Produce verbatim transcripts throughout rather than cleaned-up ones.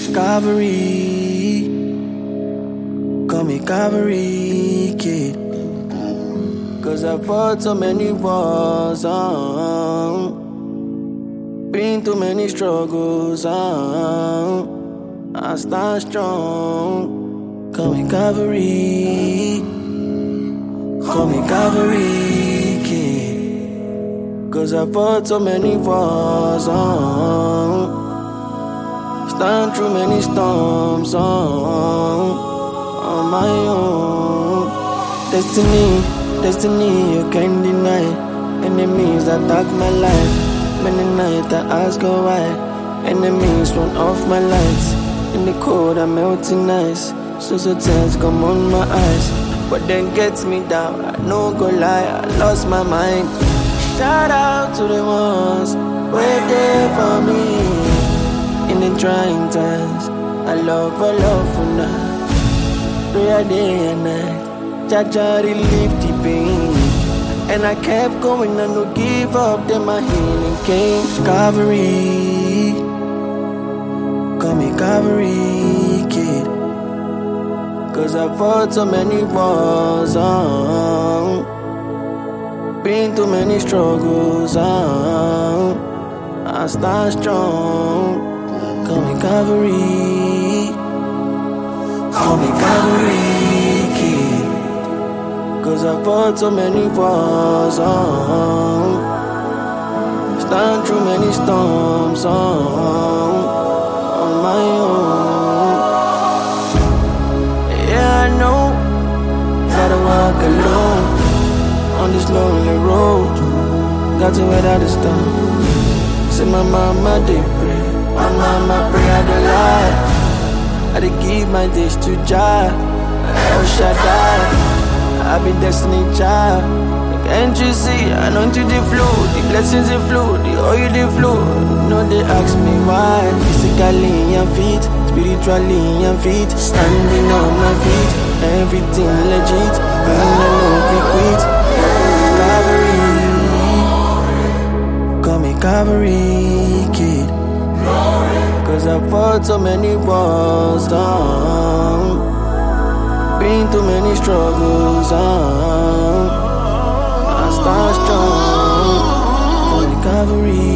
Calvary, call me Calvary kid. Cause I fought so many wars, uh, been through many struggles, uh, I stand strong. Call me Calvary, call me Calvary kid. Cause I fought so many wars, uh, stand through many storms, uh, on my own. Destiny, destiny, you can't deny. Enemies attack my life. Many nights I ask her why. Enemies run off my lights. In the cold I'm melting ice. So so tears come on my eyes. But then gets me down, I no go lie, I lost my mind. Shout out to the ones wait there for me in the trying times. I love, I love for now. Prayer day and night. Jaja relieve the pain. And I kept going, I no give up, then my healing came. Calvary, call me Calvary kid. Cause I fought so many wars, uh, been through many struggles, uh, I stand strong. Call me Calvary, call me Calvary kid. Cause I fought so many wars, uh, stand through many storms, uh, on my own. Yeah, I know, gotta walk alone on this lonely road. Got to weather the storm. Say my mama did pray, my mama pray I don't lie. I did give my days to Jah, El Shaddai. I be destiny child. Can't you see? I know to the flow, the blessings they flow, the oil they flow. No, they ask me why. Physically I'm fit, spiritually I'm fit. Standing on my feet, everything legit. When I know we quit. Calvary, call me Calvary kid. Cause I fought so many wars, down. Been through many struggles, uh, I stand strong. Call me Calvary,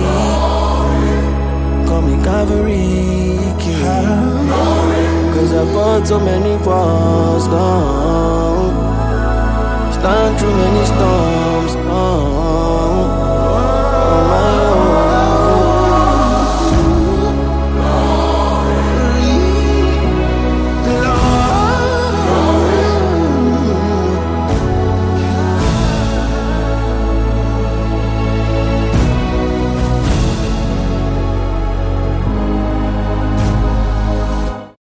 call me Calvary kid. Cause I fought so many wars, down. Stand through many storms.